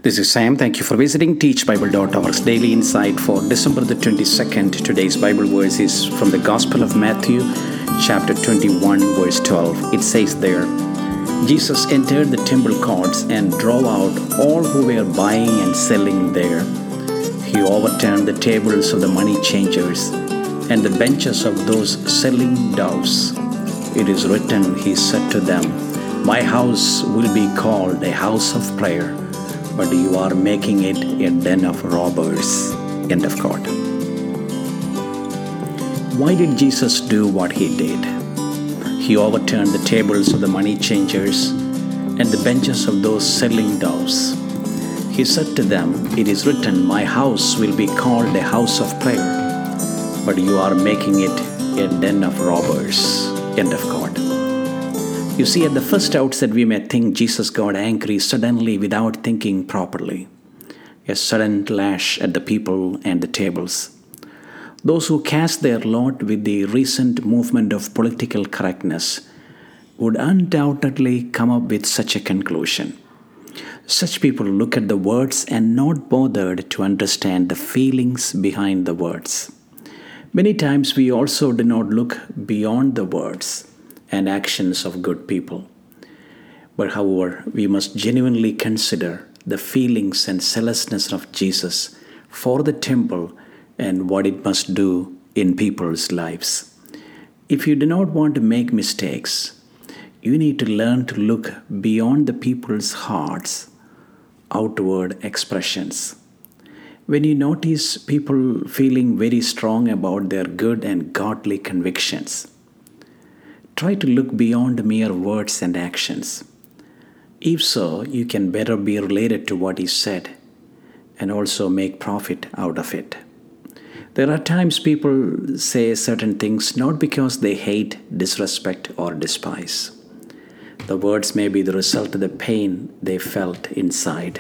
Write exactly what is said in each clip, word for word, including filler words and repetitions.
This is Sam. Thank you for visiting teach bible dot org's Daily Insight for December the twenty-second. Today's Bible verse is from the Gospel of Matthew, chapter twenty-one, verse twelve. It says there, Jesus entered the temple courts and drove out all who were buying and selling there. He overturned the tables of the money changers and the benches of those selling doves. It is written, he said to them, my house will be called a house of prayer, but you are making it a den of robbers. End of quote. Why did Jesus do what he did? He overturned the tables of the money changers and the benches of those selling doves. He said to them, it is written, my house will be called a house of prayer, but you are making it a den of robbers. End of quote. You see, at the first outset, we may think Jesus got angry suddenly without thinking properly. A sudden lash at the people and the tables. Those who cast their lot with the recent movement of political correctness would undoubtedly come up with such a conclusion. Such people look at the words and not bothered to understand the feelings behind the words. Many times we also do not look beyond the words and actions of good people. But however, we must genuinely consider the feelings and zealousness of Jesus for the temple and what it must do in people's lives. If you do not want to make mistakes, you need to learn to look beyond the people's hearts, outward expressions. When you notice people feeling very strong about their good and godly convictions, try to look beyond mere words and actions. If so, you can better be related to what is said and also make profit out of it. There are times people say certain things not because they hate, disrespect, or despise. The words may be the result of the pain they felt inside.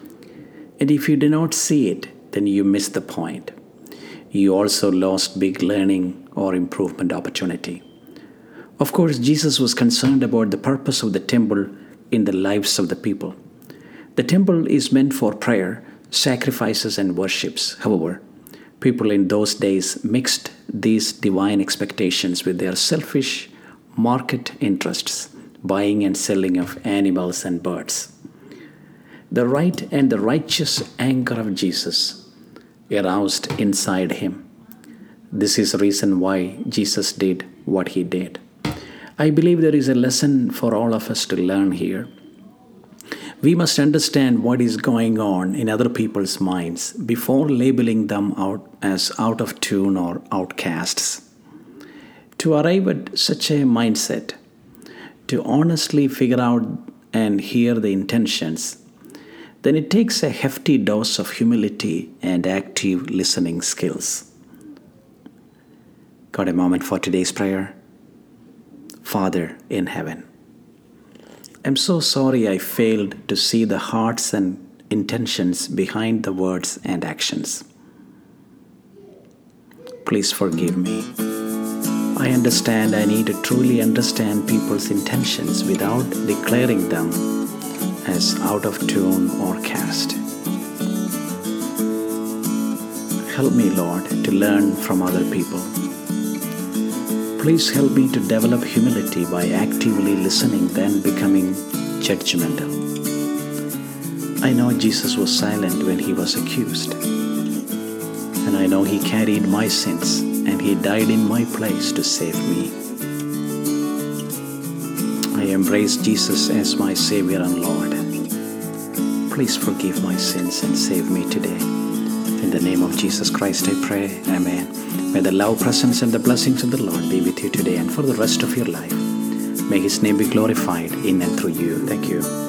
And if you do not see it, then you miss the point. You also lost big learning or improvement opportunity. Of course, Jesus was concerned about the purpose of the temple in the lives of the people. The temple is meant for prayer, sacrifices, and worships. However, people in those days mixed these divine expectations with their selfish market interests, buying and selling of animals and birds. The right and the righteous anger of Jesus aroused inside him. This is the reason why Jesus did what he did. I believe there is a lesson for all of us to learn here. We must understand what is going on in other people's minds before labeling them out as out of tune or outcasts. To arrive at such a mindset, to honestly figure out and hear the intentions, then it takes a hefty dose of humility and active listening skills. Got a moment for today's prayer? Father in heaven, I'm so sorry I failed to see the hearts and intentions behind the words and actions. Please forgive me. I understand I need to truly understand people's intentions without declaring them as out of tune or cast. Help me, Lord, to learn from other people. Please help me to develop humility by actively listening, then becoming judgmental. I know Jesus was silent when he was accused. And I know he carried my sins and he died in my place to save me. I embrace Jesus as my Savior and Lord. Please forgive my sins and save me today. In the name of Jesus Christ I pray. Amen. May the love, presence, and the blessings of the Lord be with you today and for the rest of your life. May his name be glorified in and through you. Thank you.